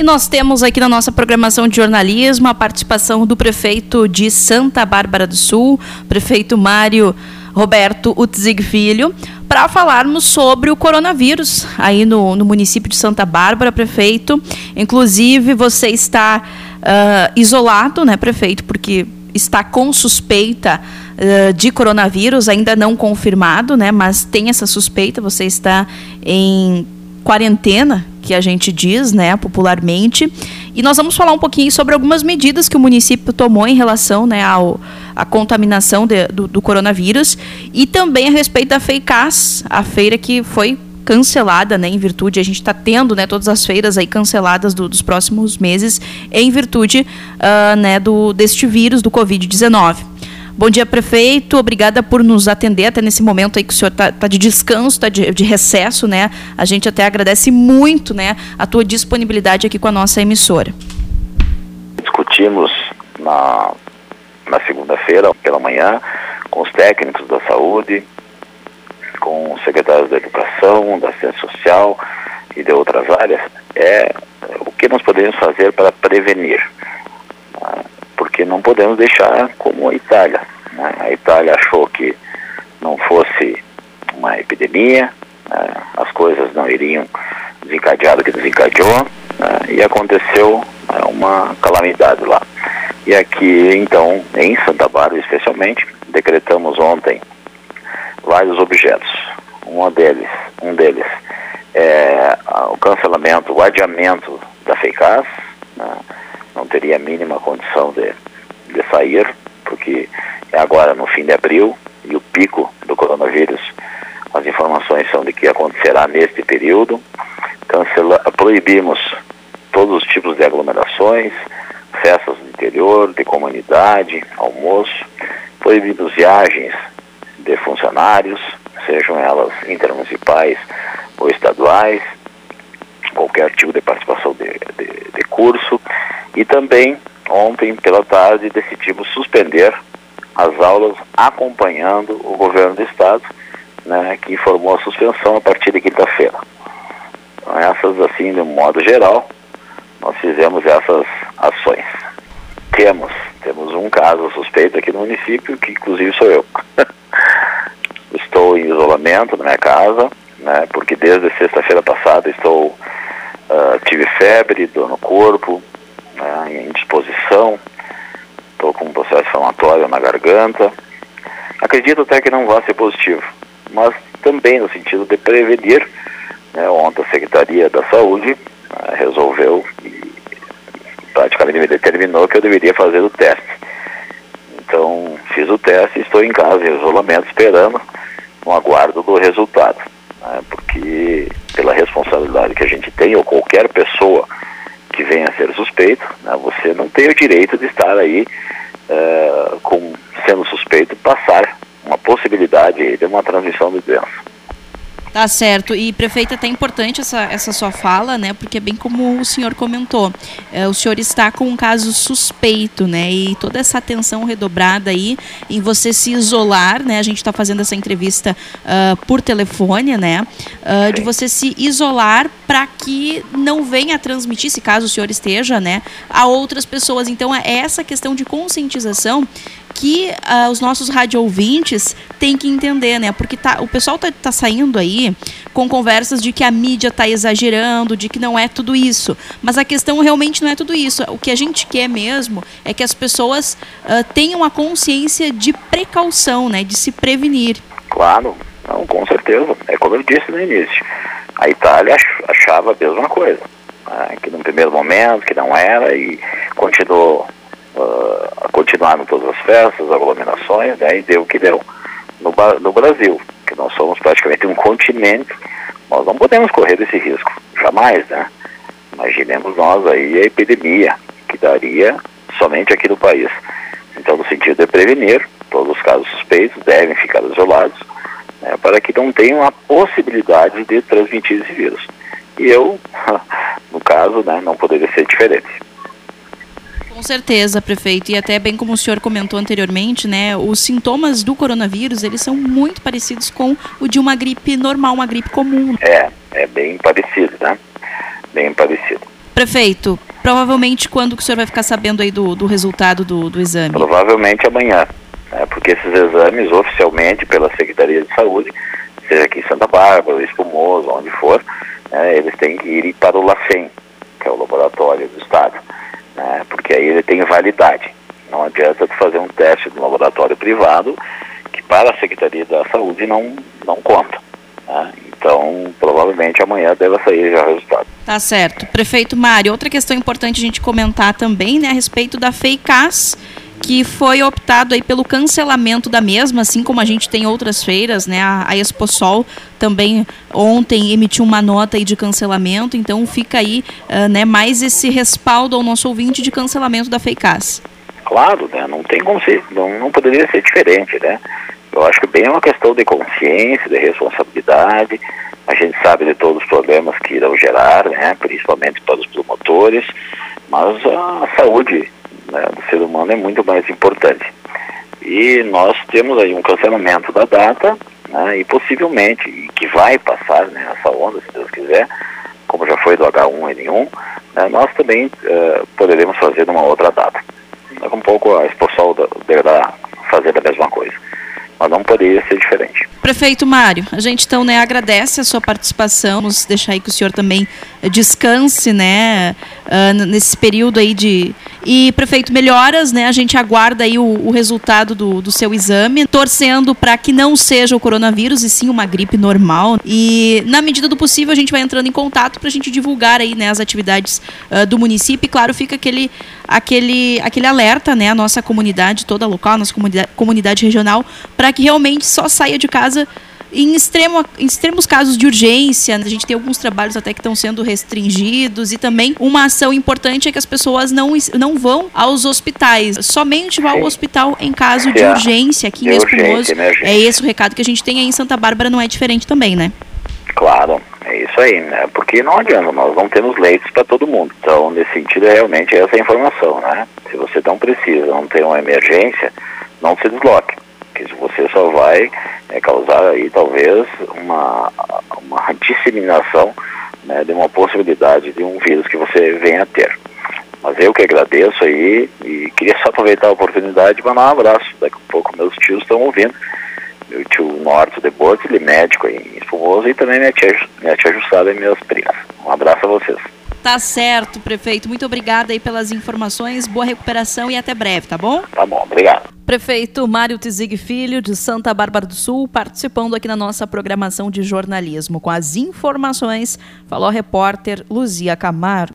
E nós temos aqui na nossa programação de jornalismo a participação do prefeito de Santa Bárbara do Sul, prefeito Mário Roberto Utzig Filho, para falarmos sobre o coronavírus aí no município de Santa Bárbara, prefeito. Inclusive, você está isolado, né, prefeito, porque está com suspeita de coronavírus, ainda não confirmado, né, mas tem essa suspeita, você está em quarentena, que a gente diz, né, popularmente. E nós vamos falar um pouquinho sobre algumas medidas que o município tomou em relação, né, à contaminação do coronavírus, e também a respeito da FEICAS, a feira que foi cancelada, né, em virtude, a gente está tendo, né, todas as feiras aí canceladas dos próximos meses em virtude né, deste vírus, do Covid-19. Bom dia, prefeito. Obrigada por nos atender até nesse momento aí que o senhor está de descanso, está de recesso, né? A gente até agradece muito, né, a tua disponibilidade aqui com a nossa emissora. Discutimos na segunda-feira pela manhã com os técnicos da saúde, com os secretários da educação, da assistência social e de outras áreas, o que nós podemos fazer para prevenir. Porque não podemos deixar como a Itália, né? A Itália achou que não fosse uma epidemia, né? As coisas não iriam desencadear do que desencadeou, né? E aconteceu uma calamidade lá. E aqui, então, em Santa Bárbara especialmente, decretamos ontem vários objetos. Um deles é o cancelamento, o adiamento da FEICAS, né? Não teria a mínima condição de sair, porque é agora no fim de abril, e o pico do coronavírus, as informações são de que acontecerá neste período. Proibimos todos os tipos de aglomerações, festas do interior, de comunidade, almoço, proibimos viagens de funcionários, sejam elas intermunicipais ou estaduais, qualquer tipo de participação de curso. E também, ontem pela tarde, decidimos suspender as aulas acompanhando o governo do estado, né, que informou a suspensão a partir de quinta-feira. Então, essas, assim, de um modo geral, nós fizemos essas ações. Temos um caso suspeito aqui no município, que inclusive sou eu. Estou em isolamento na minha casa, né, porque desde sexta-feira passada tive febre, dor no corpo, né, indisposição, estou com um processo inflamatório na garganta. Acredito até que não vai ser positivo, mas também no sentido de prevenir, né, ontem a Secretaria da Saúde resolveu e praticamente me determinou que eu deveria fazer o teste. Então, fiz o teste e estou em casa, em isolamento, esperando no aguardo do resultado, né, porque pela responsabilidade que a gente tem, ou qualquer pessoa que venha a ser suspeito, né, você não tem o direito de estar aí sendo suspeito, passar uma possibilidade de uma transmissão de doença. Tá certo. E, prefeito, é até importante essa sua fala, né? Porque bem como o senhor comentou, o senhor está com um caso suspeito, né? E toda essa atenção redobrada aí em você se isolar, né? A gente está fazendo essa entrevista por telefone, né? De você se isolar para que não venha a transmitir, se caso o senhor esteja, né, a outras pessoas. Então, é essa questão de conscientização que os nossos radio-ouvintes têm que entender, né? Porque o pessoal tá saindo aí com conversas de que a mídia está exagerando, de que não é tudo isso. Mas a questão realmente não é tudo isso. O que a gente quer mesmo é que as pessoas tenham a consciência de precaução, né? De se prevenir. Claro, não, com certeza. É como eu disse no início. A Itália achava a mesma coisa, né? Que no primeiro momento, que não era, e continuaram todas as festas, aglomerações, né, e deu o que deu. No Brasil, que nós somos praticamente um continente, nós não podemos correr esse risco, jamais, né? Imaginemos nós aí a epidemia que daria somente aqui no país. Então, no sentido de prevenir, todos os casos suspeitos devem ficar isolados, né, para que não tenham a possibilidade de transmitir esse vírus. E eu, no caso, né, não poderia ser diferente. Com certeza, prefeito. E até bem como o senhor comentou anteriormente, né, os sintomas do coronavírus, eles são muito parecidos com o de uma gripe normal, uma gripe comum. É bem parecido, né? Bem parecido. Prefeito, provavelmente quando que o senhor vai ficar sabendo aí do resultado do exame? Provavelmente amanhã, né, porque esses exames oficialmente pela Secretaria de Saúde, seja aqui em Santa Bárbara, Espumoso, onde for, né, eles têm que ir para o LACEN, que é o laboratório do Estado, né, porque aí ele tem validade. Não adianta tu fazer um teste no laboratório privado que para a Secretaria da Saúde não conta. Né? Então, provavelmente amanhã deve sair já o resultado. Tá certo. Prefeito Mário, outra questão importante a gente comentar também, né, a respeito da FEICAS, que foi optado aí pelo cancelamento da mesma, assim como a gente tem outras feiras, né, a Exposol também ontem emitiu uma nota aí de cancelamento, então fica aí né, mais esse respaldo ao nosso ouvinte de cancelamento da FEICAS. Claro, né, não tem como ser, não poderia ser diferente, né? Eu acho que bem é uma questão de consciência, de responsabilidade. A gente sabe de todos os problemas que irão gerar, né, principalmente para os promotores, mas a saúde, né, do ser humano é muito mais importante. E nós temos aí um cancelamento da data, né, e possivelmente, que vai passar, né, essa onda, se Deus quiser, como já foi do H1N1, né, nós também poderemos fazer numa outra data. Um pouco a Exposol deverá fazer a mesma coisa, mas não poderia ser diferente. Prefeito Mário, a gente então, né, agradece a sua participação, nos deixar aí que o senhor também descanse, né, nesse período aí de... E, prefeito, melhoras, né, a gente aguarda aí o resultado do seu exame, torcendo para que não seja o coronavírus e sim uma gripe normal. E, na medida do possível, a gente vai entrando em contato para a gente divulgar aí, né, as atividades do município. E, claro, fica aquele alerta, né, a nossa comunidade toda local, a nossa comunidade regional, para que realmente só saia de casa em extremos casos de urgência. A gente tem alguns trabalhos até que estão sendo restringidos, e também uma ação importante é que as pessoas não vão aos hospitais, somente vão ao hospital em caso de urgência. Aqui em Espumoso é esse o recado que a gente tem aí em Santa Bárbara, não é diferente também, né? Claro, é isso aí, né? Porque não adianta, nós não temos leitos para todo mundo. Então, nesse sentido, é realmente essa informação, né? Se você não precisa, não tem uma emergência, não se desloque. Porque você só vai causar aí talvez uma disseminação, né, de uma possibilidade de um vírus que você venha a ter. Mas eu que agradeço aí e queria só aproveitar a oportunidade de mandar um abraço. Daqui a pouco meus tios estão ouvindo. Meu tio Norte de Borges, ele é médico aí em Espumoso, e também minha tia Jussara e minhas primas. Um abraço a vocês. Tá certo, prefeito. Muito obrigada aí pelas informações, boa recuperação e até breve, tá bom? Tá bom, obrigado. Prefeito Mário Tizig Filho, de Santa Bárbara do Sul, participando aqui na nossa programação de jornalismo. Com as informações, falou a repórter Luzia Camargo.